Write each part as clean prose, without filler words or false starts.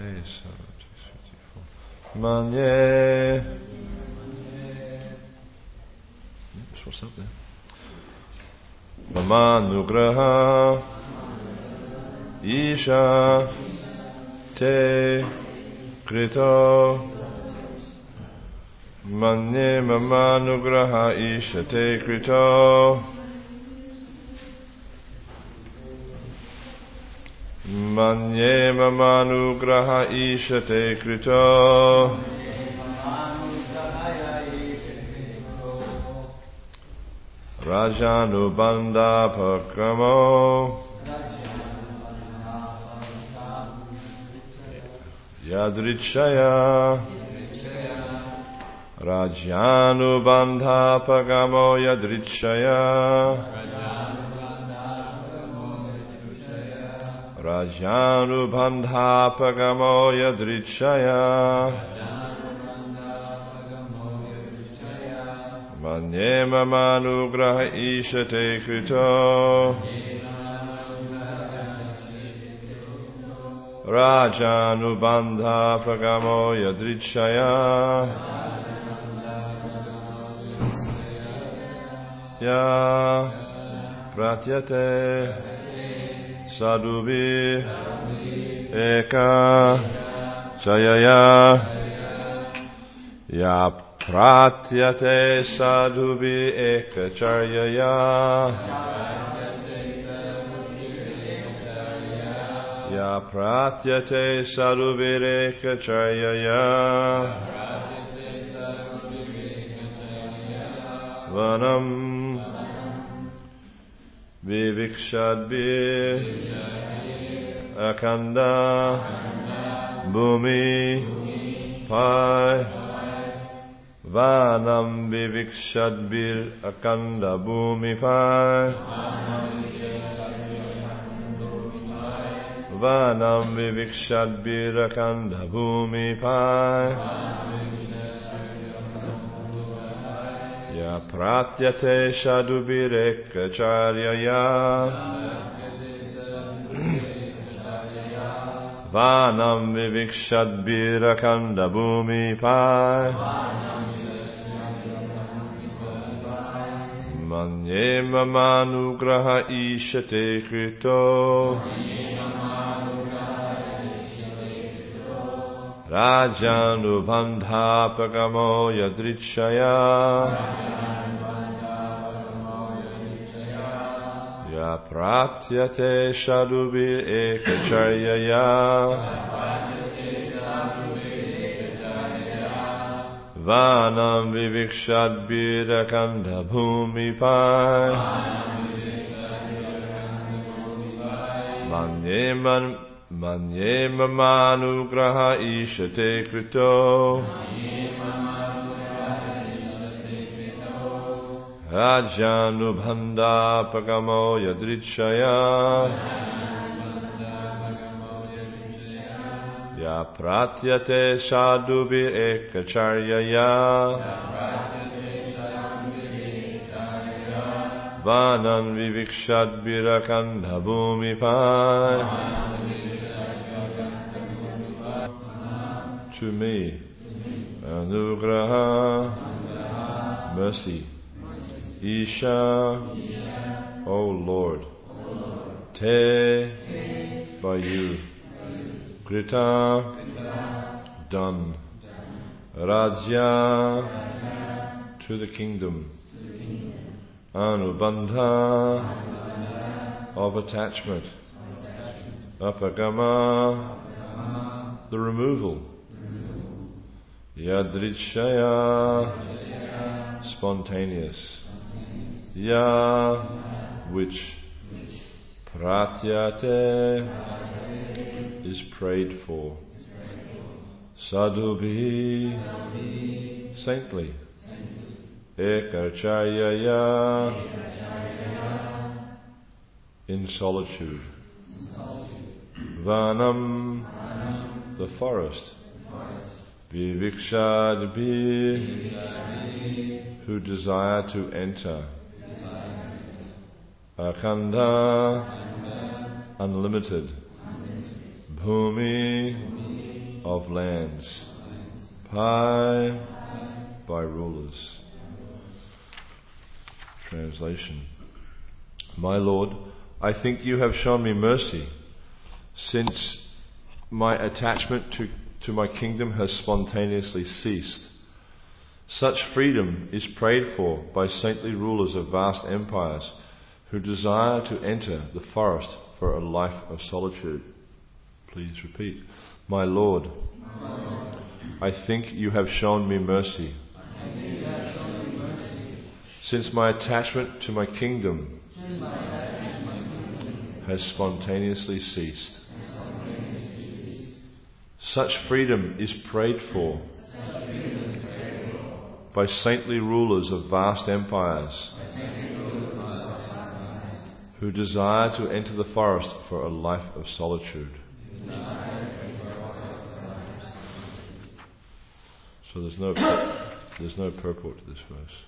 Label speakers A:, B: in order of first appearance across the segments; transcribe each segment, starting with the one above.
A: Manye. What's up there? Mamanugraha Isha Te Krito. Manye Mamanugraha Isha Te Krito. Manye Mamanugraha Isha Te Krito. Rajanubandha Pakramo Yadrichaya Rajanubandha Pakramo Yadrichaya Rajanubandha Pakramo Yadrichaya Manye Mamanugraha Isha Te Krito. Rajanubandha Pagamo Yadrichaya. Ya Pratyate Sadhubi Eka Chayaya Ya Pratyate sadhubi ekacharyaya. Ya pratyate sadhubi ekacharyaya. Vanam vivikshadbhi akanda bhumi pai. Vanam vivikshadbir akanda bhumifai. Vanam vivikshadbir akanda bhumifai. Ya pratyate shadubir ekacharyaya. Vanam vivikshadbir akanda bhumifai. Manye Mamanugraha Isha Te Krito. Rajanubandha Pagamo Yadrichaya. Ya Pratyate Shadubir Ekacharyaya. Vanam vivikshadbir akanda bhumipai. Manye Mamanugraha Isha Te Krito. Rajanubandha Pagamo Yadrichaya. Ya pratyate sadhubi ekacharyaya. Vanam vivikshadbir akanda bhumipai. To me, anugraha, mercy. Isha, O Lord. Te, by you. Krita, done. Rajya, to the kingdom. Anubandha, of attachment. Apagama, the removal. Yadrichaya, spontaneous. Ya, which. Pratyate, is prayed for. Sadhubhi, saintly. Ekacharyaya, in solitude. Vanam, the forest. Vivikshadbhi, who desire to enter. Akhanda, unlimited. Bhumi, of lands, by rulers. Translation. My Lord, I think you have shown me mercy, since my attachment to my kingdom has spontaneously ceased. Such freedom is prayed for by saintly rulers of vast empires who desire to enter the forest for a life of solitude. Please repeat. My Lord, I think you have shown me mercy, since my attachment to my kingdom has spontaneously ceased. Such freedom is prayed for by saintly rulers of vast empires who desire to enter the forest for a life of solitude. So there's no purport to this verse.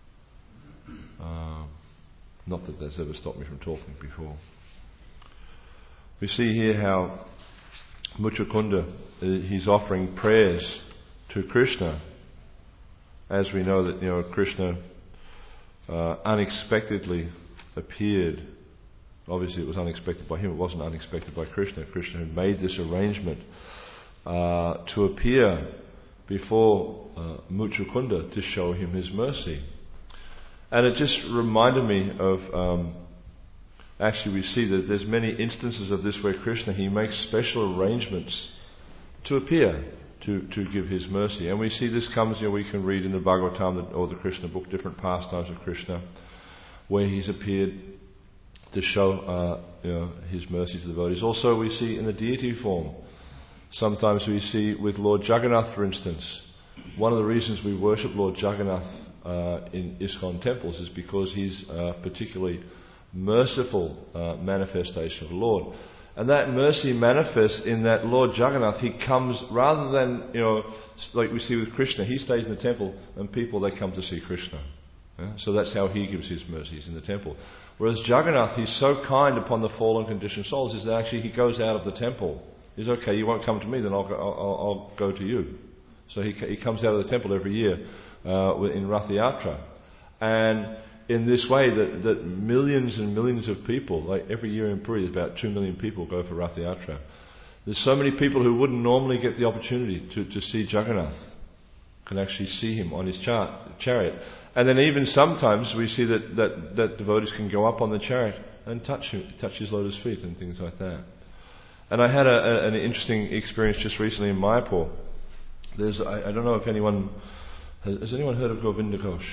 A: Not that that's ever stopped me from talking before. We see here how Muchukunda, he's offering prayers to Krishna, as we know that Krishna unexpectedly appeared. Obviously, it was unexpected by him. It wasn't unexpected by Krishna. Krishna had made this arrangement to appear before Muchukunda to show him his mercy. And it just reminded me of, actually we see that there's many instances of this where Krishna, he makes special arrangements to appear, to give his mercy. And we see this comes, we can read in the Bhagavatam or the Krishna book, different pastimes of Krishna, where he's appeared to show his mercy to the devotees. Also we see in the deity form. Sometimes we see with Lord Jagannath, for instance. One of the reasons we worship Lord Jagannath in ISKCON temples is because he's a particularly merciful manifestation of the Lord. And that mercy manifests in that Lord Jagannath, he comes rather than, like we see with Krishna, he stays in the temple and people, they come to see Krishna. Yeah? So that's how he gives his mercies in the temple. Whereas Jagannath, he's so kind upon the fallen conditioned souls, is that actually he goes out of the temple. He's okay, you won't come to me, then I'll go to you. So he comes out of the temple every year in Rath Yatra. And in this way that millions and millions of people, like every year in Puri, about 2 million people go for Rath Yatra. There's so many people who wouldn't normally get the opportunity to see Jagannath, can actually see him on his chariot. And then even sometimes we see that devotees can go up on the chariot and touch his lotus feet and things like that. And I had an interesting experience just recently in Mayapur. I don't know if anyone has anyone heard of Govinda Ghosh?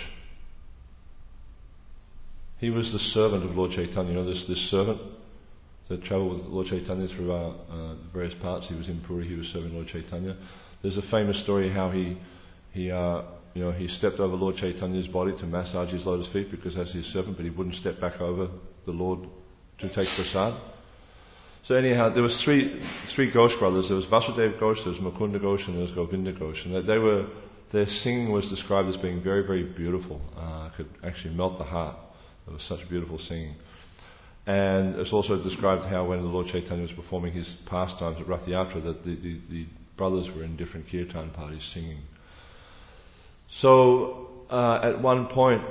A: He was the servant of Lord Chaitanya. This servant that travelled with Lord Chaitanya through various parts. He was in Puri. He was serving Lord Chaitanya. There's a famous story how he stepped over Lord Chaitanya's body to massage his lotus feet because as his servant, but he wouldn't step back over the Lord to take prasad. So anyhow, there was three Ghosh brothers. There was Vasudev Ghosh, there was Mukunda Ghosh, and there was Govinda Ghosh. And their singing was described as being very, very beautiful. Could actually melt the heart. It was such beautiful singing. And it's also described how when the Lord Chaitanya was performing his pastimes at Rath Yatra, that the brothers were in different kirtan parties singing. So at one point,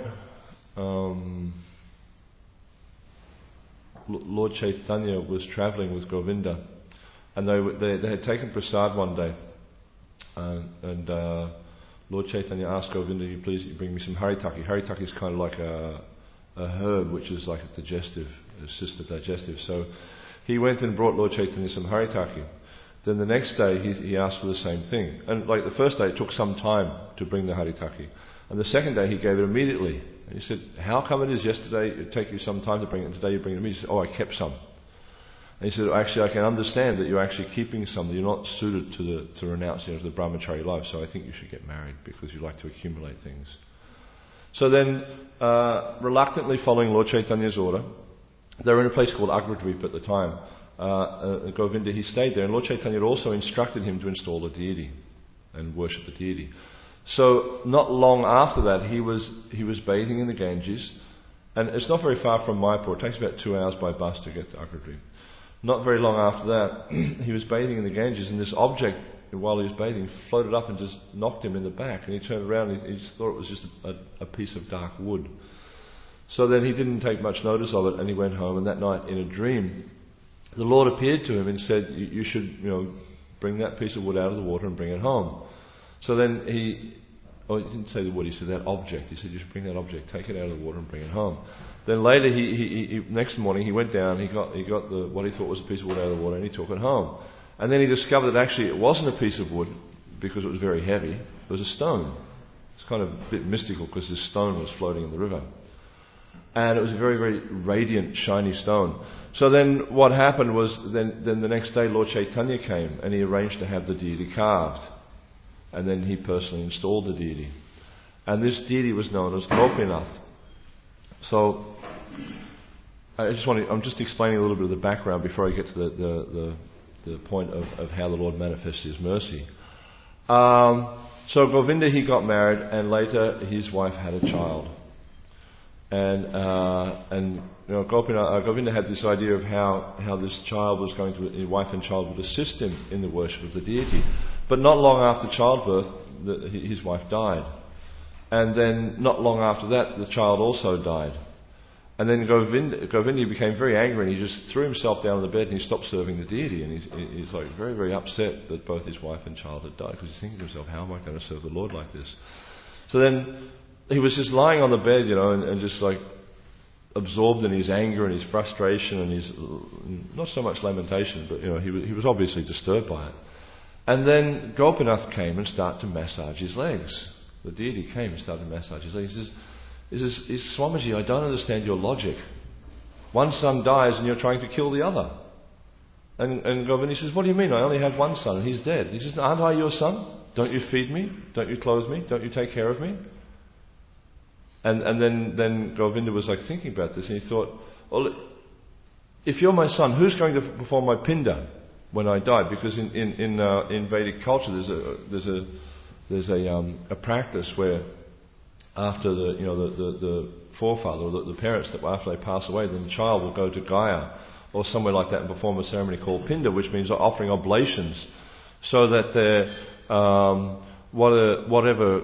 A: Lord Chaitanya was travelling with Govinda, and they had taken prasad one day, and Lord Chaitanya asked Govinda, "You please bring me some haritaki." Haritaki is kind of like a herb which is like a digestive, assisted digestive. So he went and brought Lord Chaitanya some haritaki. Then the next day he asked for the same thing. And like the first day it took some time to bring the haritaki. And the second day he gave it immediately. And he said, "How come it is yesterday it took you some time to bring it and today you bring it immediately?" He said, "Oh, I kept some." And he said, "Actually, I can understand that you're actually keeping some, that you're not suited to renounce the brahmachari life, so I think you should get married because you like to accumulate things." So then, reluctantly following Lord Chaitanya's order, they were in a place called Agradvip at the time. Govinda, he stayed there, and Lord Chaitanya had also instructed him to install a deity and worship the deity. So not long after that, he was bathing in the Ganges, and it's not very far from Mayapur. It takes about 2 hours by bus to get to Agradvip. Not very long after that, he was bathing in the Ganges, and this object while he was bathing, floated up and just knocked him in the back. And he turned around and he just thought it was just a piece of dark wood. So then he didn't take much notice of it, and he went home. And that night, in a dream, the Lord appeared to him and said, "You should, bring that piece of wood out of the water and bring it home." So then he didn't say the wood. He said that object. He said, "You should bring that object, take it out of the water and bring it home." Then later, he next morning he went down. He got what he thought was a piece of wood out of the water, and he took it home. And then he discovered that actually it wasn't a piece of wood because it was very heavy. It was a stone. It's kind of a bit mystical because this stone was floating in the river. And it was a very, very radiant, shiny stone. So then what happened was, then the next day Lord Chaitanya came and he arranged to have the deity carved. And then he personally installed the deity. And this deity was known as Gopinath. So I'm just explaining a little bit of the background before I get to the point of how the Lord manifests His mercy. So Govinda, he got married, and later his wife had a child. And Govinda had this idea of how this child was going to, his wife and child would assist him in the worship of the deity. But not long after childbirth, his wife died. And then not long after that, the child also died. And then Govinda became very angry, and he just threw himself down on the bed and he stopped serving the deity. And he's like very, very upset that both his wife and child had died, because he's thinking to himself, how am I going to serve the Lord like this? So then he was just lying on the bed, and just like absorbed in his anger and his frustration and his, not so much lamentation, but he was obviously disturbed by it. And then Gopinath came and started to massage his legs. The deity came and started to massage his legs. He says, Swamiji, I don't understand your logic. One son dies and you're trying to kill the other. And Govinda says, what do you mean? I only have one son and he's dead. He says, aren't I your son? Don't you feed me? Don't you clothe me? Don't you take care of me? And then Govinda was like thinking about this, and he thought, well, if you're my son, who's going to perform my pinda when I die? Because in Vedic culture there's a practice where after the forefather or the parents, that after they pass away, then the child will go to Gaya or somewhere like that and perform a ceremony called pinda, which means offering oblations, so that their whatever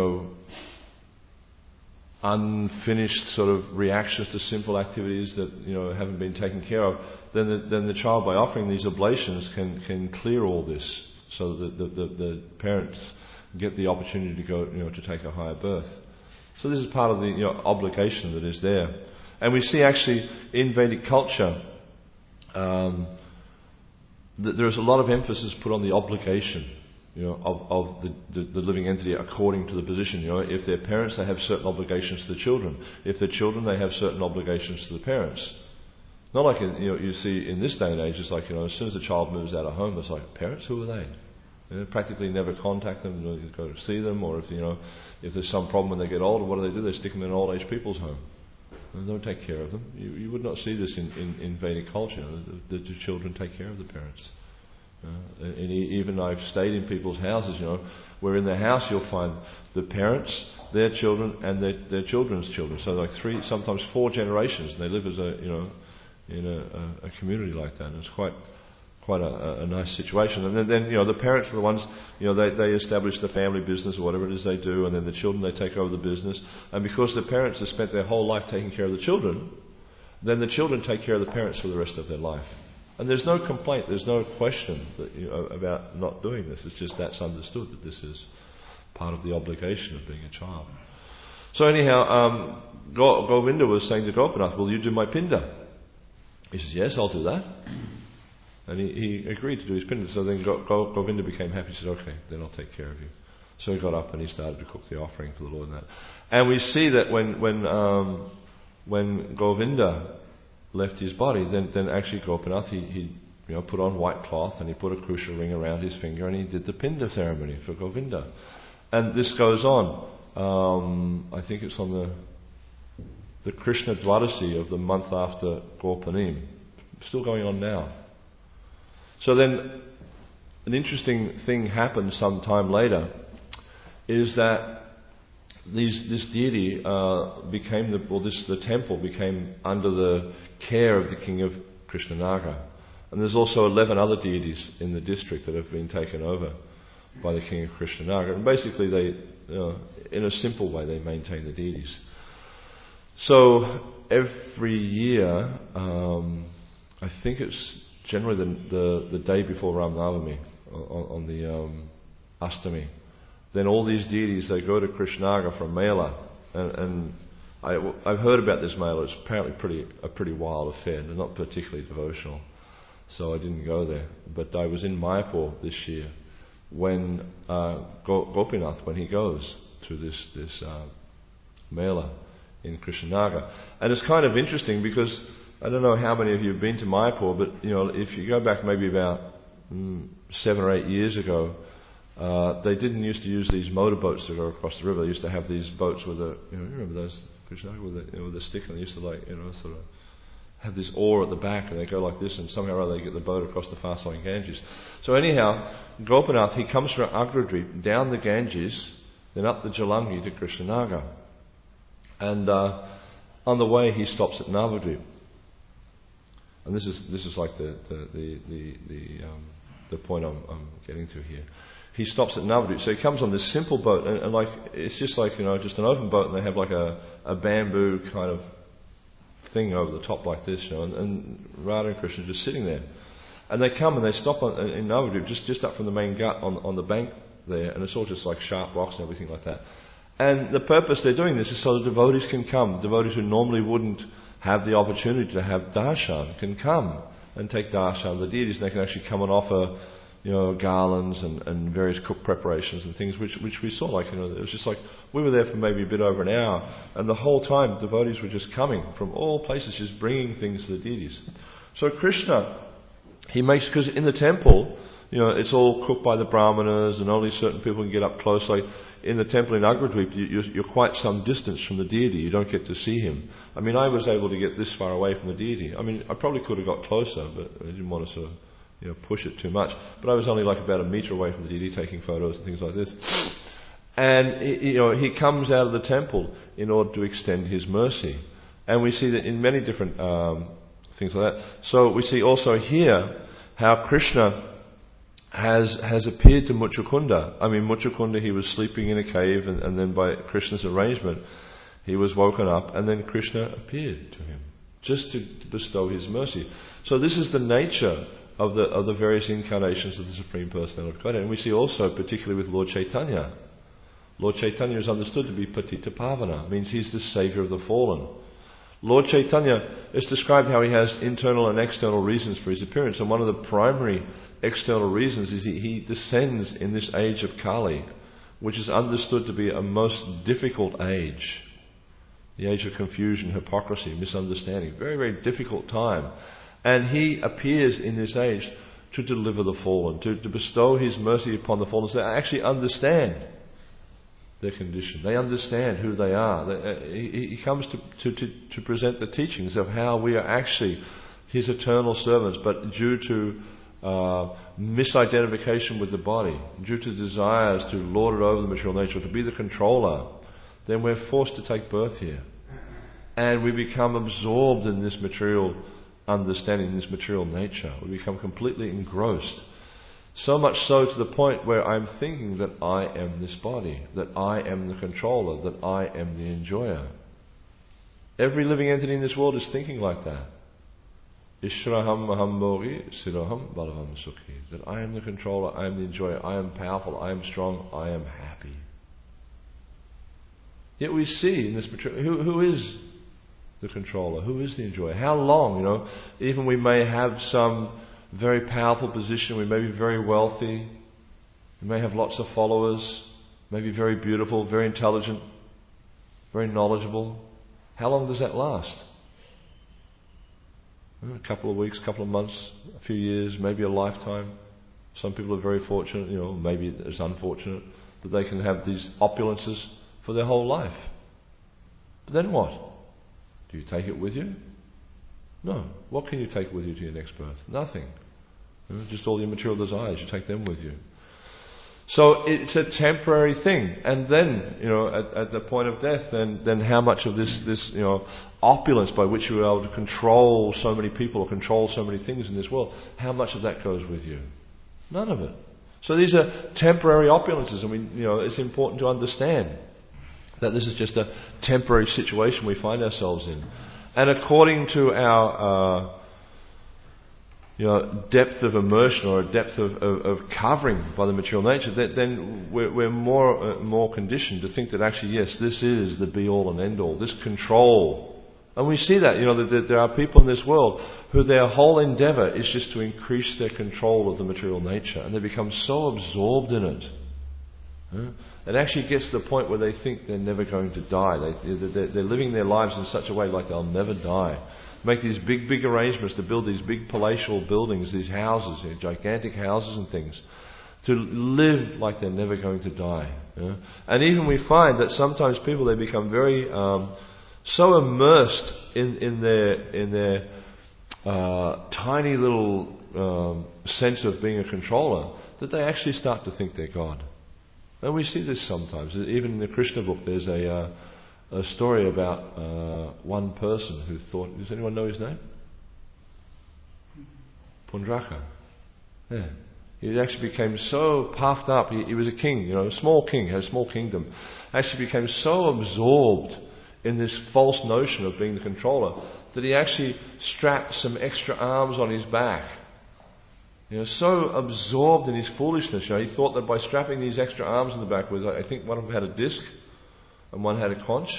A: unfinished sort of reactions to simple activities that haven't been taken care of, then the child, by offering these oblations, can clear all this, so that the parents get the opportunity to go to take a higher birth. So this is part of the obligation that is there. And we see actually in Vedic culture that there is a lot of emphasis put on the obligation of the living entity according to the position. If they're parents, they have certain obligations to the children. If they're children, they have certain obligations to the parents. Not like you see in this day and age, it's like as soon as the child moves out of home, it's like, parents, who are they? Practically never contact them, go to see them, or if there's some problem when they get older, what do? They stick them in an old age people's home. They don't take care of them. You would not see this in Vedic culture. The children take care of the parents. And even I've stayed in people's houses, where in their house you'll find the parents, their children, and their children's children. So like 3, sometimes 4 generations, and they live as in a community like that. And it's quite a nice situation. And then the parents are the ones, they establish the family business or whatever it is they do, and then the children, they take over the business. And because the parents have spent their whole life taking care of the children, then the children take care of the parents for the rest of their life. And there's no complaint, there's no question that, about not doing this. It's just that's understood, that this is part of the obligation of being a child. So anyhow, Govinda was saying to Gopinath, will you do my pinda? He says, yes, I'll do that. And he agreed to do his pinda. So then Govinda became happy. He said, okay, then I'll take care of you. So he got up and he started to cook the offering for the Lord and that. And we see that when Govinda left his body, then actually Gopinath, he put on white cloth and he put a krusha ring around his finger and he did the pinda ceremony for Govinda. And this goes on. I think it's on the Krishna Dwadasi of the month after Gorpanim. Still going on now. So then, an interesting thing happened some time later, is that this deity the temple became under the care of the king of Krishnanaga. And there's also 11 other deities in the district that have been taken over. by the king of Krishnanagar. And basically they, in a simple way, they maintain the deities. So every year, I think it's generally the day before Ram Navami, on the Ashtami, then all these deities, they go to Krishnanagar for a mela, and I've heard about this mela. It's apparently a pretty wild affair. They're not particularly devotional, so I didn't go there. But I was in Mayapur this year when Gopinath, when he goes to this mela in Krishnanagar. And it's kind of interesting because I don't know how many of you have been to Mayapur, but if you go back maybe about 7 or 8 years ago, they didn't used to use these motorboats to go across the river. They used to have these boats with you remember those Krishnanagar with a stick, and they used to sort of have this oar at the back, and they go like this, and somehow or other they get the boat across the fast-flowing Ganges. So anyhow, Gopinath, he comes from Agradweep down the Ganges, then up the Jalangi to Krishnanagar. And on the way he stops at Navadvip. And this is like the point I'm getting to here. He stops at Navadvip. So he comes on this simple boat, and like it's just like just an open boat, and they have like a bamboo kind of thing over the top like this, and Radha and Krishna are just sitting there. And they come and they stop in Navadvip, just up from the main gut on the bank there, and it's all just like sharp rocks and everything like that. And the purpose they're doing this is so the devotees can come. Devotees who normally wouldn't have the opportunity to have darshan can come and take darshan of the deities, and they can actually come and offer, garlands and various cooked preparations and things, which we saw. Like, it was just like we were there for maybe a bit over an hour, and the whole time devotees were just coming from all places, just bringing things to the deities. So Krishna, he makes, because in the temple, it's all cooked by the brahmanas, and only certain people can get up close. Like in the temple in Agradweep, you're quite some distance from the deity. You don't get to see him. I mean, I was able to get this far away from the deity. I mean, I probably could have got closer, but I didn't want to sort of, push it too much. But I was only like about a metre away from the deity, taking photos and things like this. And he comes out of the temple in order to extend his mercy, and we see that in many different things like that. So we see also here how Krishna has appeared to Muchukunda. I mean, Muchukunda, he was sleeping in a cave, and then by Krishna's arrangement, he was woken up, and then Krishna appeared to him, just to bestow his mercy. So this is the nature of the various incarnations of the Supreme Personality of Godhead. And we see also, particularly with Lord Chaitanya. Lord Chaitanya is understood to be Patita Pavana, means he's the saviour of the fallen. Lord Chaitanya is described how he has internal and external reasons for his appearance, and one of the primary external reasons is he descends in this age of Kali, which is understood to be a most difficult age. The age of confusion, hypocrisy, misunderstanding. Very, very difficult time. And he appears in this age to deliver the fallen, to bestow his mercy upon the fallen, so they actually understand their condition. They understand who they are. He comes to present the teachings of how we are actually his eternal servants, but due to misidentification with the body, due to desires to lord it over the material nature, to be the controller, then we're forced to take birth here. And we become absorbed in this material understanding, this material nature. We become completely engrossed. So much so to the point where I'm thinking that I am this body, that I am the controller, that I am the enjoyer. Every living entity in this world is thinking like that. Ishraham maham bhogi, siroham balavam sukhi. That I am the controller, I am the enjoyer, I am powerful, I am strong, I am happy. Yet we see in this material, who is the controller? Who is the enjoyer? How long, even we may have some very powerful position, we may be very wealthy, we may have lots of followers, may be very beautiful, very intelligent, very knowledgeable. How long does that last? A couple of weeks, a couple of months, a few years, maybe a lifetime. Some people are very fortunate, maybe it's unfortunate that they can have these opulences for their whole life. But then what? Do you take it with you? No. What can you take with you to your next birth? Nothing. Just all your material desires, you take them with you. So it's a temporary thing. And then, at the point of death, then how much of this opulence by which you are able to control so many people or control so many things in this world, how much of that goes with you? None of it. So these are temporary opulences, and it's important to understand that this is just a temporary situation we find ourselves in. And according to our depth of immersion or a depth of covering by the material nature, then we're more conditioned to think that actually, yes, this is the be-all and end-all, this control. And we see that, that there are people in this world who their whole endeavour is just to increase their control of the material nature, and they become so absorbed in it. It actually gets to the point where they think they're never going to die. They're living their lives in such a way like they'll never die. Make these big arrangements to build these big palatial buildings, these houses, gigantic houses and things, to live like they're never going to die. And even we find that sometimes people, they become very so immersed in their tiny little sense of being a controller that they actually start to think they're God. And we see this sometimes. Even in the Krishna book, there's a story about one person who thought... Does anyone know his name? Pundraka. Yeah. He actually became so puffed up. He was a king, a small king, had a small kingdom. Actually became so absorbed in this false notion of being the controller that he actually strapped some extra arms on his back. So absorbed in his foolishness, he thought that by strapping these extra arms in the back, I think one of them had a disc and one had a conch,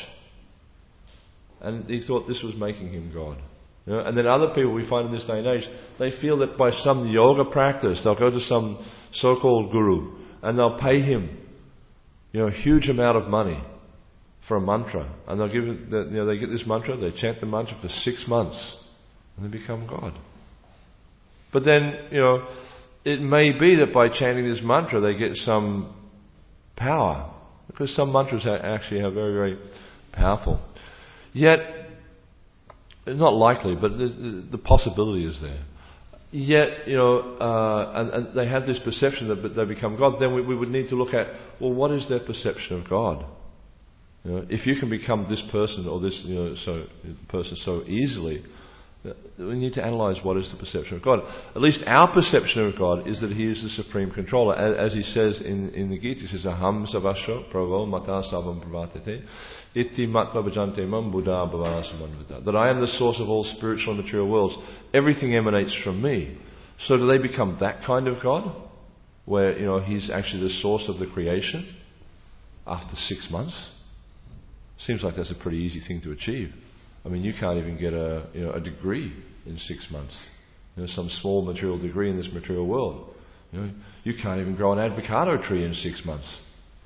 A: and he thought this was making him God. And then other people we find in this day and age, they feel that by some yoga practice, they'll go to some so-called guru and they'll pay him, a huge amount of money for a mantra, and they'll give they get this mantra, they chant the mantra for 6 months, and they become God. But then, it may be that by chanting this mantra they get some power, because some mantras actually are very, very powerful. Yet, it's not likely, but the possibility is there. Yet, and they have this perception that they become God. Then we would need to look at, well, what is their perception of God? If you can become this person or this person so easily, we need to analyse what is the perception of God. At least our perception of God is that He is the supreme controller. As He says in the Gita, He says, Aham savasho pravo mata savam pravatete iti matva bhajante mam buddha bhavanasamanvita. That I am the source of all spiritual and material worlds. Everything emanates from me. So do they become that kind of God? Where, He's actually the source of the creation after 6 months? Seems like that's a pretty easy thing to achieve. I mean, you can't even get a degree in 6 months. Some small material degree in this material world. You can't even grow an avocado tree in 6 months.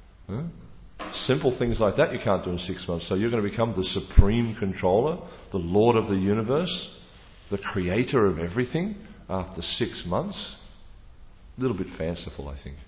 A: Simple things like that you can't do in 6 months. So you're going to become the supreme controller, the Lord of the universe, the creator of everything after 6 months? A little bit fanciful, I think.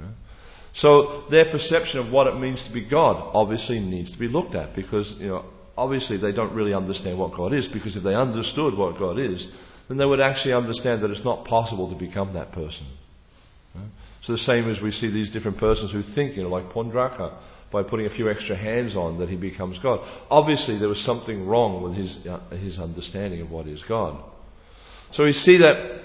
A: So their perception of what it means to be God obviously needs to be looked at, because, obviously they don't really understand what God is, because if they understood what God is, then they would actually understand that it's not possible to become that person. So the same as we see these different persons who think, like Pundraka, by putting a few extra hands on, that he becomes God. Obviously there was something wrong with his understanding of what is God. So we see that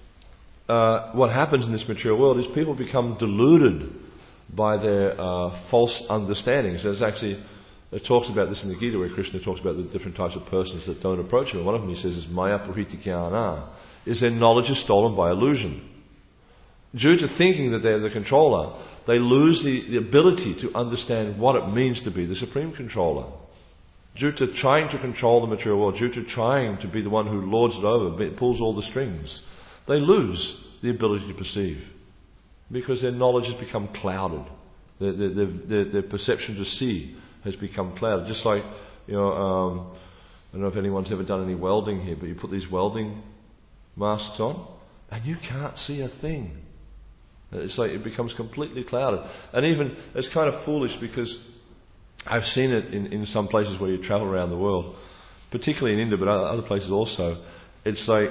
A: what happens in this material world is people become deluded by their false understandings. There's actually... It talks about this in the Gita, where Krishna talks about the different types of persons that don't approach him. One of them, he says, is Maya Puriti Jnana, is their knowledge is stolen by illusion. Due to thinking that they're the controller, they lose the ability to understand what it means to be the supreme controller. Due to trying to control the material world, due to trying to be the one who lords it over, pulls all the strings, they lose the ability to perceive, because their knowledge has become clouded. Their perception to see has become clouded. Just like, I don't know if anyone's ever done any welding here, but you put these welding masks on and you can't see a thing. It's like it becomes completely clouded. And even, it's kind of foolish, because I've seen it in some places where you travel around the world, particularly in India, but other places also. It's like,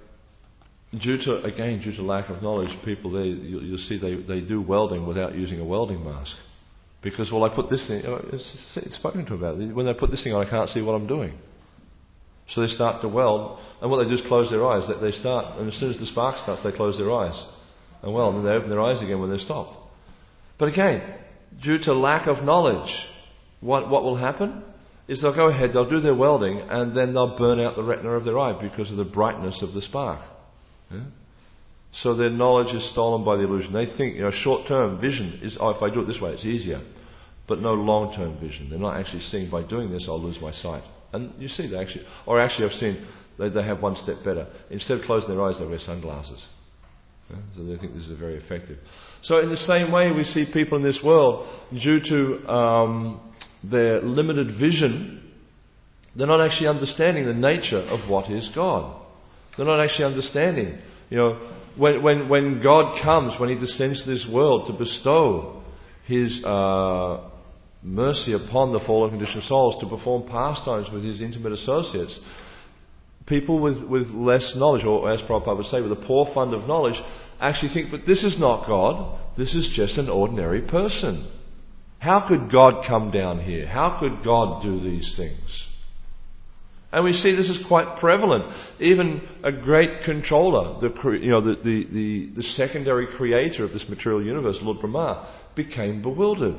A: due to lack of knowledge, people there, you'll see they do welding without using a welding mask. Because, I put this thing, it's spoken to about it. When they put this thing on, I can't see what I'm doing. So they start to weld, and what they do is close their eyes. They start, and as soon as the spark starts, they close their eyes. And well, then they open their eyes again when they're stopped. But again, due to lack of knowledge, what will happen is they'll go ahead, they'll do their welding, and then they'll burn out the retina of their eye because of the brightness of the spark. Yeah? So their knowledge is stolen by the illusion. They think, short-term vision is, if I do it this way, it's easier. But no long-term vision. They're not actually seeing, by doing this, I'll lose my sight. And you see, I've seen, they have one step better. Instead of closing their eyes, they wear sunglasses. Yeah? So they think this is very effective. So in the same way, we see people in this world, due to their limited vision, they're not actually understanding the nature of what is God. They're not actually understanding, when God comes, when He descends to this world to bestow His mercy upon the fallen conditioned souls, to perform pastimes with His intimate associates, people with less knowledge, or as Prabhupada would say, with a poor fund of knowledge, actually think, but this is not God, this is just an ordinary person. How could God come down here? How could God do these things? And we see this is quite prevalent. Even a great controller, the secondary creator of this material universe, Lord Brahma, became bewildered.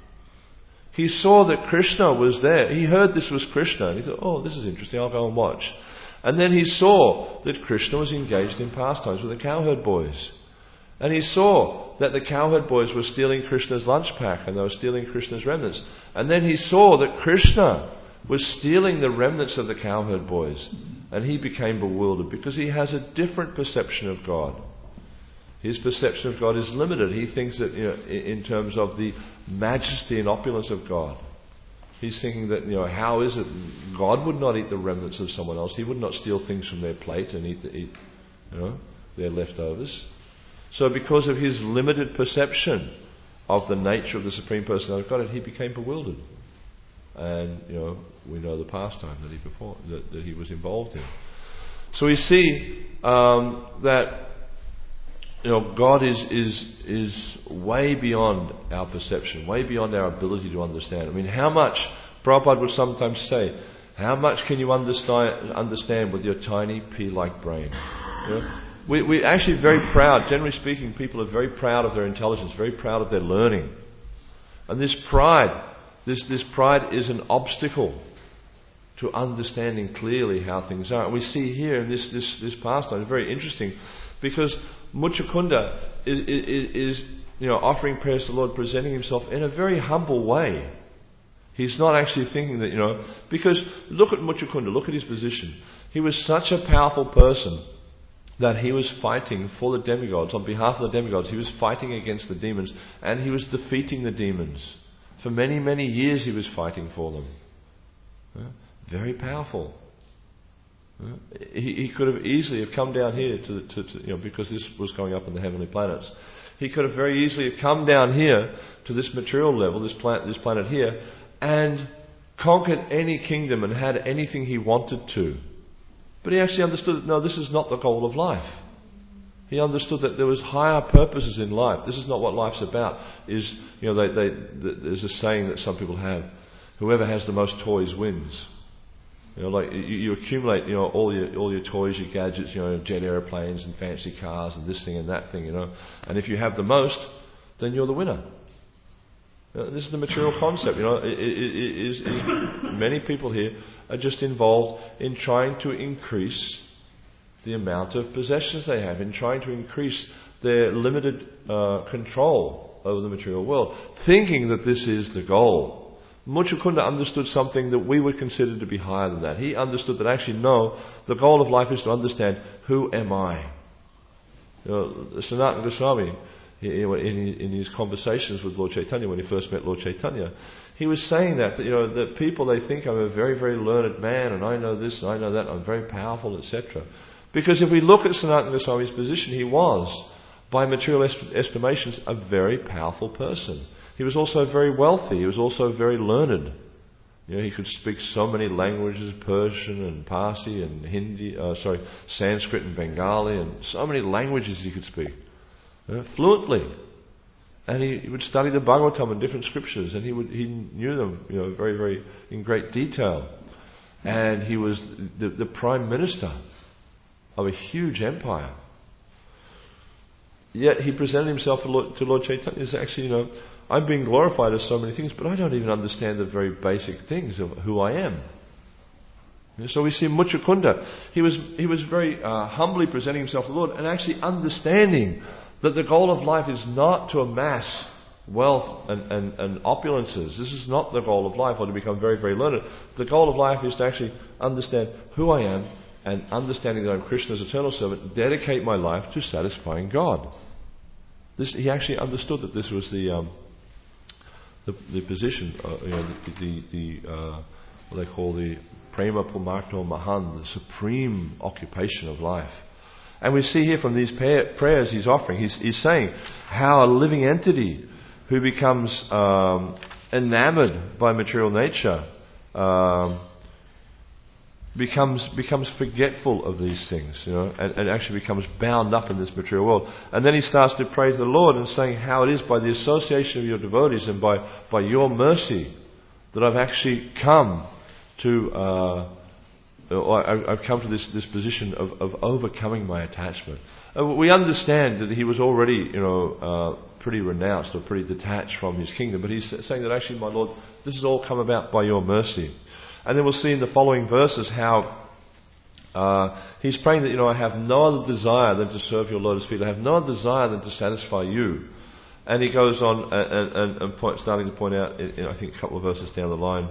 A: He saw that Krishna was there. He heard this was Krishna, and he thought, oh, this is interesting, I'll go and watch. And then he saw that Krishna was engaged in pastimes with the cowherd boys. And he saw that the cowherd boys were stealing Krishna's lunch pack, and they were stealing Krishna's remnants. And then he saw that Krishna was stealing the remnants of the cowherd boys. And he became bewildered because he has a different perception of God. His perception of God is limited. He thinks that, in terms of the majesty and opulence of God. He's thinking that, how is it God would not eat the remnants of someone else? He would not steal things from their plate and eat their leftovers. So because of his limited perception of the nature of the Supreme Personality of Godhead, he became bewildered. And, we know the pastime that he performed, that he was involved in. So we see that God is way beyond our perception, way beyond our ability to understand. I mean, how much, Prabhupada would sometimes say, how much can you understand with your tiny pea-like brain? We're actually very proud, generally speaking, people are very proud of their intelligence, very proud of their learning. And this pride, this pride is an obstacle to understanding clearly how things are. And we see here in this pastime, it's very interesting, because Muchukunda is offering prayers to the Lord, presenting himself in a very humble way. He's not actually thinking that, because look at Muchukunda, look at his position. He was such a powerful person that he was fighting for the demigods, on behalf of the demigods. He was fighting against the demons, and he was defeating the demons. For many, many years he was fighting for them. Very powerful. He could have easily have come down here because this was going up in the heavenly planets. He could have very easily have come down here to this material level, this planet here, and conquered any kingdom and had anything he wanted to. But he actually understood that, no, this is not the goal of life. He understood that there was higher purposes in life. This is not what life's about. There's a saying that some people have: whoever has the most toys wins. You accumulate, all your toys, your gadgets, jet airplanes and fancy cars and this thing and that thing, And if you have the most, then you're the winner. This is the material concept, many people here are just involved in trying to increase the amount of possessions they have, in trying to increase their limited control over the material world, thinking that this is the goal. Muchukunda understood something that we would consider to be higher than that. He understood that actually, no, the goal of life is to understand, who am I? Sanatana Goswami, in his conversations with Lord Chaitanya, when he first met Lord Chaitanya, he was saying that people, they think I'm a very, very learned man, and I know this and I know that, I'm very powerful, etc. Because if we look at Sanatana Goswami's position, he was, by material estimations, a very powerful person. He was also very wealthy. He was also very learned. He could speak so many languages, Persian and Parsi and Sanskrit and Bengali, and so many languages he could speak fluently. And he would study the Bhagavatam and different scriptures, and he knew them, very, very in great detail. And he was the prime minister of a huge empire. yet he presented himself to Lord Chaitanya and said, actually, I'm being glorified as so many things, but I don't even understand the very basic things of who I am. So we see Muchukunda. He was very humbly presenting himself to the Lord and actually understanding that the goal of life is not to amass wealth and opulences. This is not the goal of life, or to become very, very learned. The goal of life is to actually understand who I am, and understanding that I'm Krishna's eternal servant, dedicate my life to satisfying God. He actually understood that this was the position, what they call the Prema Pumarto Mahan, the supreme occupation of life. And we see here from these prayers he's offering, he's saying how a living entity who becomes enamored by material nature becomes forgetful of these things, and actually becomes bound up in this material world. And then he starts to pray to the Lord and saying how it is by the association of your devotees and by your mercy that I've actually come to I've come to this position of overcoming my attachment. We understand that he was already, pretty renounced or pretty detached from his kingdom, but he's saying that actually, my Lord, this has all come about by your mercy. And then we'll see in the following verses how he's praying that, I have no other desire than to serve your lotus feet. I have no other desire than to satisfy you. And he goes on and starting to point out, I think a couple of verses down the line,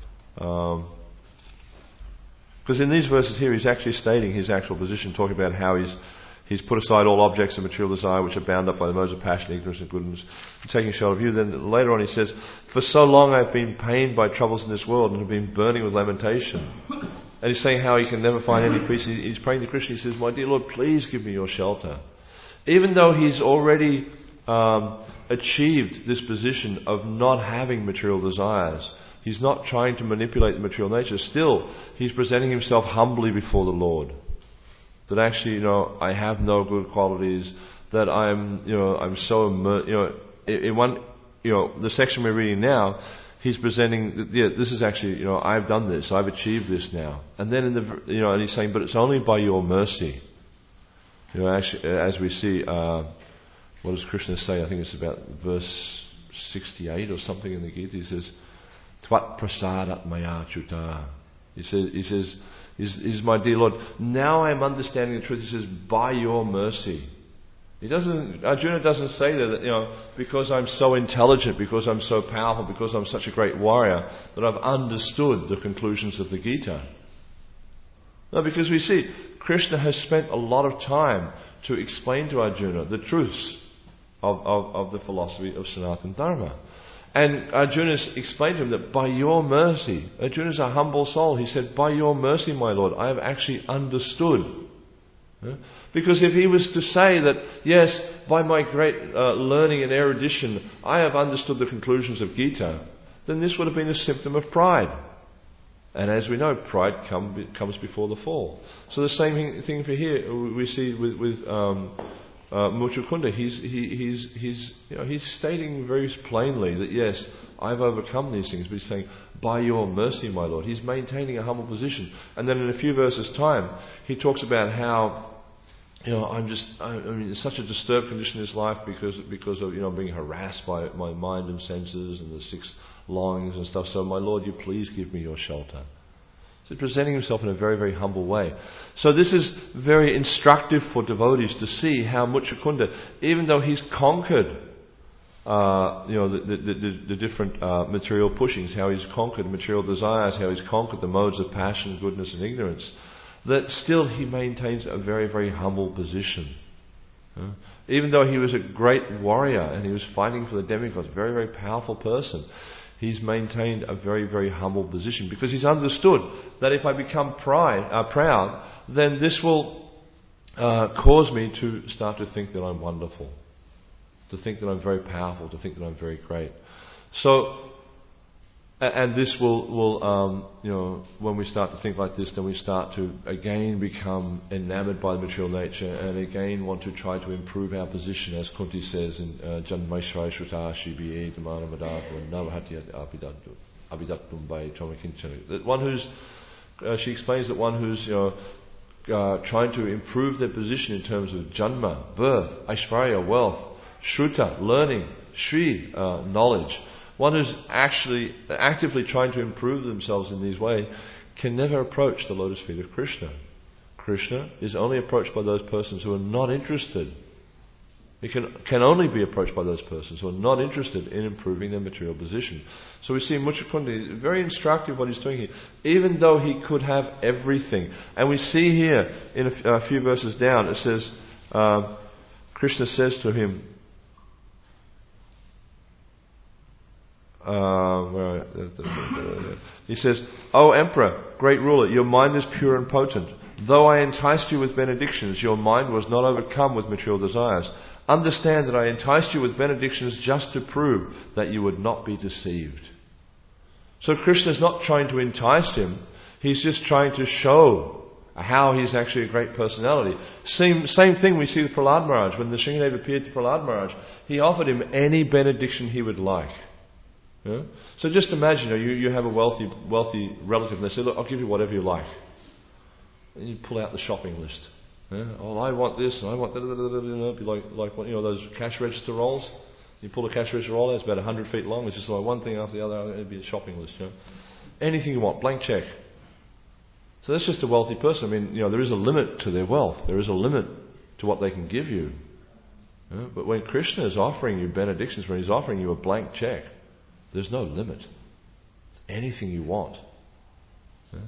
A: because in these verses here he's actually stating his actual position, talking about how he's put aside all objects of material desire which are bound up by the modes of passion, ignorance and goodness, and taking shelter of you. Then later on he says, for so long I've been pained by troubles in this world and have been burning with lamentation. And he's saying how he can never find any peace. He's praying to Krishna. He says, my dear Lord, please give me your shelter. Even though he's already achieved this position of not having material desires, he's not trying to manipulate the material nature. Still, he's presenting himself humbly before the Lord. That actually, I have no good qualities. That I'm so in one, the section we're reading now, he's presenting, this is actually, I've done this, I've achieved this now. And then and he's saying, but it's only by your mercy. Actually, as we see, what does Krishna say? I think it's about verse 68 or something in the Gita. He says, Tvat prasadat maya chuta. He says, my dear Lord, now I'm understanding the truth. He says, by your mercy. Arjuna doesn't say that, because I'm so intelligent, because I'm so powerful, because I'm such a great warrior, that I've understood the conclusions of the Gita. No, because we see, Krishna has spent a lot of time to explain to Arjuna the truths of the philosophy of Sanatana Dharma. And Arjuna explained to him that by your mercy, Arjuna's a humble soul. He said, by your mercy, my Lord, I have actually understood. Because if he was to say that, yes, by my great learning and erudition, I have understood the conclusions of Gita, then this would have been a symptom of pride. And as we know, pride comes before the fall. So the same thing for here we see with Muchukunda. He's stating very plainly that yes, I've overcome these things, but he's saying, by your mercy, my Lord. He's maintaining a humble position. And then in a few verses' time, he talks about how, I'm in such a disturbed condition in this life because of, being harassed by my mind and senses and the six longings and stuff. So my Lord, you please give me your shelter. So presenting himself in a very, very humble way. So this is very instructive for devotees to see how Muchukunda, even though he's conquered, the different material pushings, how he's conquered material desires, how he's conquered the modes of passion, goodness and ignorance, that still he maintains a very, very humble position. Even though he was a great warrior and he was fighting for the demigods, a very, very powerful person, he's maintained a very, very humble position because he's understood that if I become proud, then this will cause me to start to think that I'm wonderful, to think that I'm very powerful, to think that I'm very great. So, and this will when we start to think like this, then we start to again become enamored by the material nature and again want to try to improve our position, as Kunti says in Janmaishrai Shrutashi Bie Dhamanamadav Navahatya Abidatum by Tomakinchana. That one who's, she explains that one who's, trying to improve their position in terms of janma, birth, aishvarya, wealth, shruta, learning, shri, knowledge. One who's actually actively trying to improve themselves in these ways can never approach the lotus feet of Krishna. Krishna is only approached by those persons who are not interested. He can only be approached by those persons who are not interested in improving their material position. So we see Muchukunda, very instructive what he's doing here, even though he could have everything. And we see here, in a few verses down, it says, Krishna says to him, he says, "O Emperor, great ruler, your mind is pure and potent. Though I enticed you with benedictions, your mind was not overcome with material desires. Understand that I enticed you with benedictions just to prove that you would not be deceived." So Krishna is not trying to entice him, he's just trying to show how he's actually a great personality. Same thing we see with Prahlad Maharaj. When the Nrsimhadev appeared to Prahlad Maharaj, he offered him any benediction he would like. Yeah? So just imagine, you have a wealthy relative and they say, "Look, I'll give you whatever you like." And you pull out the shopping list. Yeah? "Oh, I want this and I want that." It'd be like those cash register rolls. You pull a cash register roll out, it's about 100 feet long. It's just like one thing after the other. It'd be a shopping list. Anything you want, blank check. So that's just a wealthy person. I mean, there is a limit to their wealth. There is a limit to what they can give you. Yeah? But when Krishna is offering you benedictions, when he's offering you a blank check, there's no limit. It's anything you want. Yeah?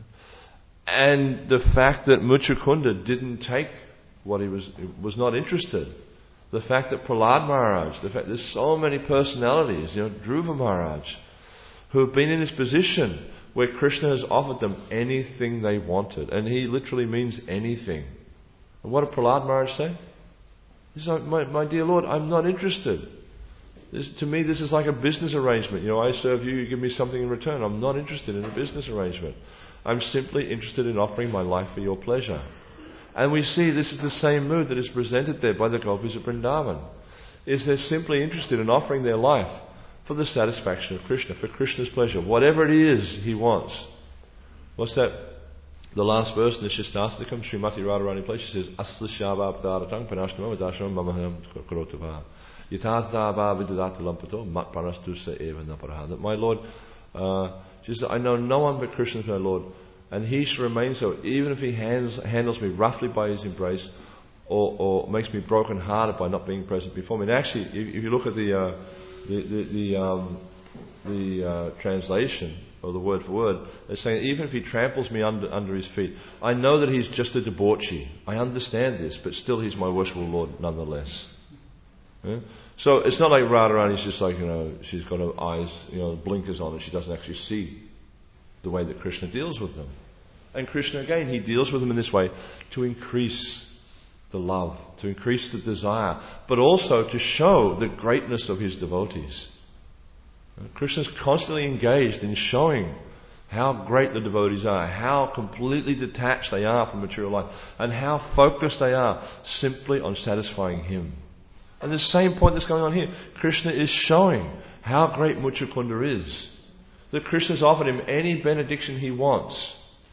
A: And the fact that Muchukunda didn't take what he was not interested. The fact that Prahlad Maharaj, the fact there's so many personalities, Dhruva Maharaj, who have been in this position where Krishna has offered them anything they wanted. And he literally means anything. And what did Prahlad Maharaj say? He's like, my dear Lord, I'm not interested. To me, this is like a business arrangement. I serve you, you give me something in return. I'm not interested in a business arrangement. I'm simply interested in offering my life for your pleasure. And we see this is the same mood that is presented there by the gopis at Vrindavan. Is they're simply interested in offering their life for the satisfaction of Krishna, for Krishna's pleasure. Whatever it is he wants. What's that? The last verse in the Shastastakam, Srimati Radharani place, she says, "Asla shababdaratang panashnama dashanam mamaham karotava. Yatadava vidadata lampato mat parastusa eva naparaha." That my Lord, she says, "I know no one but Krishna is my Lord, and he shall remain so, even if he handles me roughly by his embrace, or makes me broken hearted by not being present before me." And actually, if you look at the translation, or the word for word, it's saying, even if he tramples me under his feet, I know that he's just a debauchee. I understand this, but still he's my worshipful Lord nonetheless. Yeah? So it's not like Radharani's just like, she's got her eyes, blinkers on, and she doesn't actually see the way that Krishna deals with them. And Krishna, again, he deals with them in this way to increase the love, to increase the desire, but also to show the greatness of his devotees. Krishna is constantly engaged in showing how great the devotees are, how completely detached they are from material life, and how focused they are simply on satisfying him. And the same point that's going on here. Krishna is showing how great Muchukunda is. That Krishna has offered him any benediction he wants.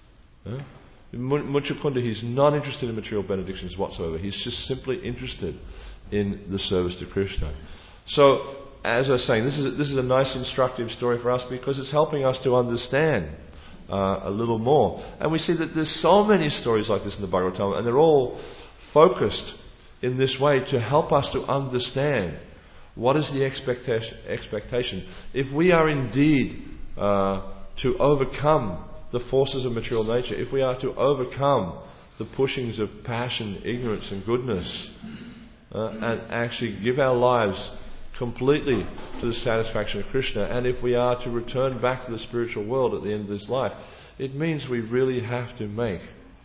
A: Muchukunda, he's not interested in material benedictions whatsoever. He's just simply interested in the service to Krishna. So, as I was saying, this is a nice instructive story for us because it's helping us to understand a little more. And we see that there's so many stories like this in the Bhagavatam, and they're all focused in this way to help us to understand what is the expectation. If we are indeed to overcome the forces of material nature, if we are to overcome the pushings of passion, ignorance and goodness, and actually give our lives completely to the satisfaction of Krishna, and if we are to return back to the spiritual world at the end of this life, it means we really have to make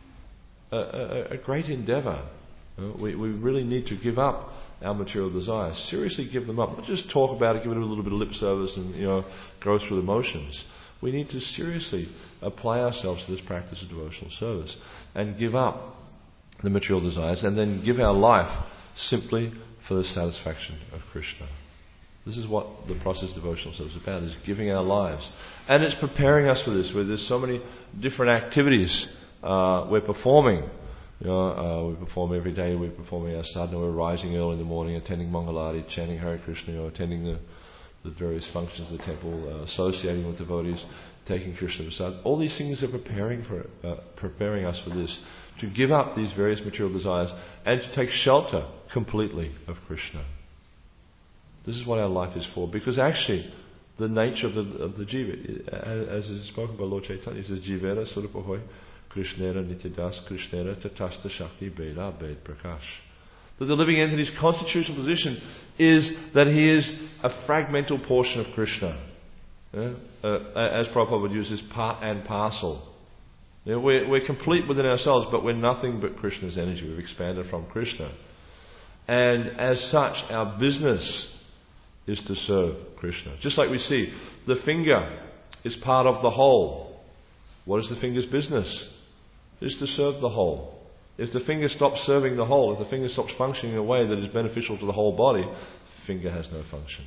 A: a great endeavour. We really need to give up our material desires. Seriously give them up. Not just talk about it, give it a little bit of lip service and go through the motions. We need to seriously apply ourselves to this practice of devotional service and give up the material desires and then give our life simply for the satisfaction of Krishna. This is what the process of devotional service is about, is giving our lives. And it's preparing us for this, where there's so many different activities we're performing We perform every day. We're performing our sadhana. We're rising early in the morning, attending Mangalarti, chanting Hare Krishna, attending the various functions of the temple, associating with devotees, taking Krishna Prasad. All these things are preparing us for this, to give up these various material desires and to take shelter completely of Krishna. This is what our life is for, because actually the nature of the jiva, as is spoken by Lord Chaitanya, he says, Jivera Surapahoy, Krishnera Nityadas, Krishnera Tatasta Shakti Beda Bed Prakash. That the living entity's constitutional position is that he is a fragmental portion of Krishna. As Prabhupada would use, is part and parcel. We're complete within ourselves, but we're nothing but Krishna's energy. We've expanded from Krishna. And as such, our business is to serve Krishna. Just like we see, the finger is part of the whole. What is the finger's business? It is to serve the whole. If the finger stops serving the whole, if the finger stops functioning in a way that is beneficial to the whole body, the finger has no function.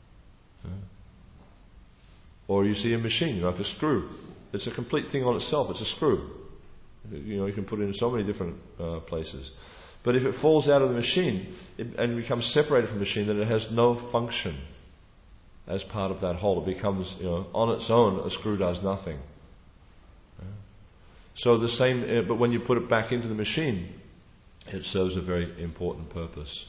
A: Or you see a machine, like a screw. It's a complete thing on itself. It's a screw. You can put it in so many different places. But if it falls out of the machine and becomes separated from the machine, then it has no function as part of that whole. It becomes, on its own, a screw does nothing. So the same, but when you put it back into the machine, it serves a very important purpose.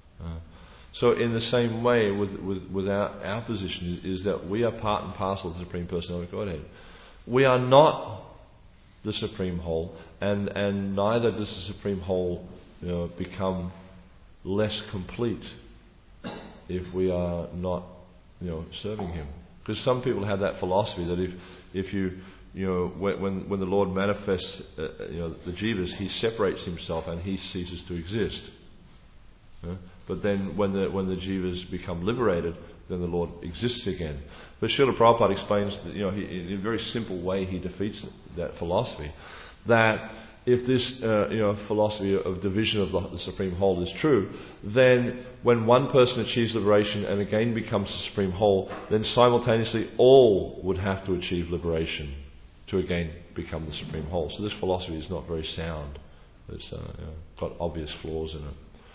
A: So in the same way, with our position is that we are part and parcel of the Supreme Personality of Godhead. We are not the Supreme Whole, and neither does the Supreme Whole become less complete if we are not serving Him. Because some people have that philosophy that if you when the Lord manifests the jivas, He separates Himself and He ceases to exist. But then when the jivas become liberated, then the Lord exists again. But Srila Prabhupada explains that, in a very simple way he defeats that philosophy. That if this philosophy of division of the Supreme Whole is true, then when one person achieves liberation and again becomes the Supreme Whole, then simultaneously all would have to achieve liberation to again become the Supreme Whole. So this philosophy is not very sound. It's got obvious flaws in it.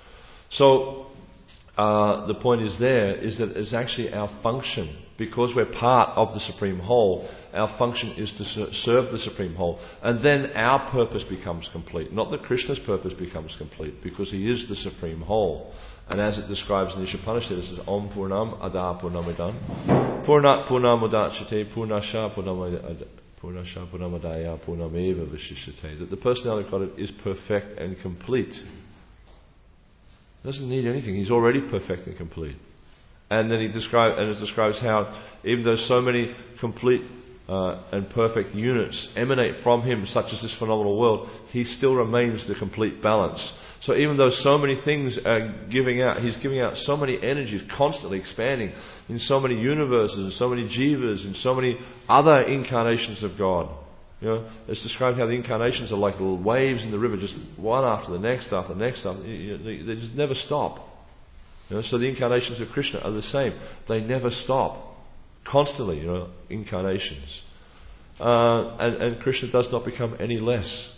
A: So the point is that it's actually our function, because we're part of the Supreme Whole, our function is to serve the Supreme Whole, and then our purpose becomes complete. Not that Krishna's purpose becomes complete, because he is the Supreme Whole. And as it describes in the Ishopanishad, it says, Om Purnam Ada Purnamidam Purnat Purnamudachate Purnasha Purnamadaya Purnameva Vishishyate. That the personality of God is perfect and complete. Doesn't need anything. He's already perfect and complete. And then it describes how even though so many complete and perfect units emanate from him, such as this phenomenal world, he still remains the complete balance. So even though so many things are he's giving out so many energies, constantly expanding in so many universes, and so many jivas, and so many other incarnations of God. It's described how the incarnations are like little waves in the river, just one after the next, after the next, they just never stop. So the incarnations of Krishna are the same. They never stop. Constantly, incarnations. And Krishna does not become any less.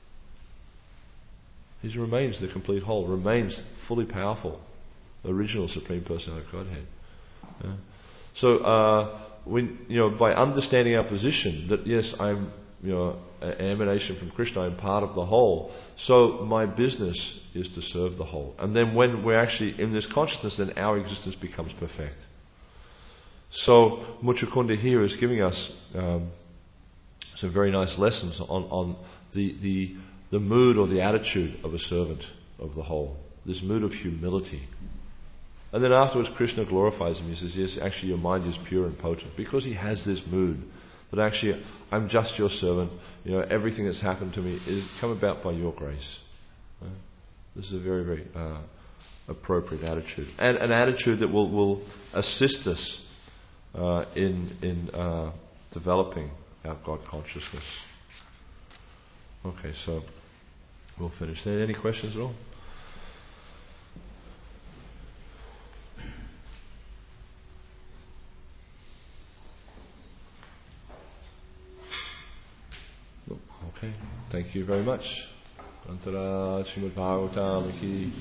A: He remains the complete whole, remains fully powerful, original Supreme Personality of Godhead. So by understanding our position, that yes, I'm an emanation from Krishna, I'm part of the whole, so my business is to serve the whole. And then when we're actually in this consciousness, then our existence becomes perfect. So Muchukunda here is giving us some very nice lessons on the mood or the attitude of a servant of the whole, this mood of humility. And then afterwards Krishna glorifies him. He says, yes, actually your mind is pure and potent, because he has this mood that actually I'm just your servant. Everything that's happened to me is come about by your grace. This is a very, very appropriate attitude, and an attitude that will assist us in developing our God consciousness. Okay, so we'll finish there. Any questions at all? Okay, thank you very much. Grantara Srimad Bhagavatam ki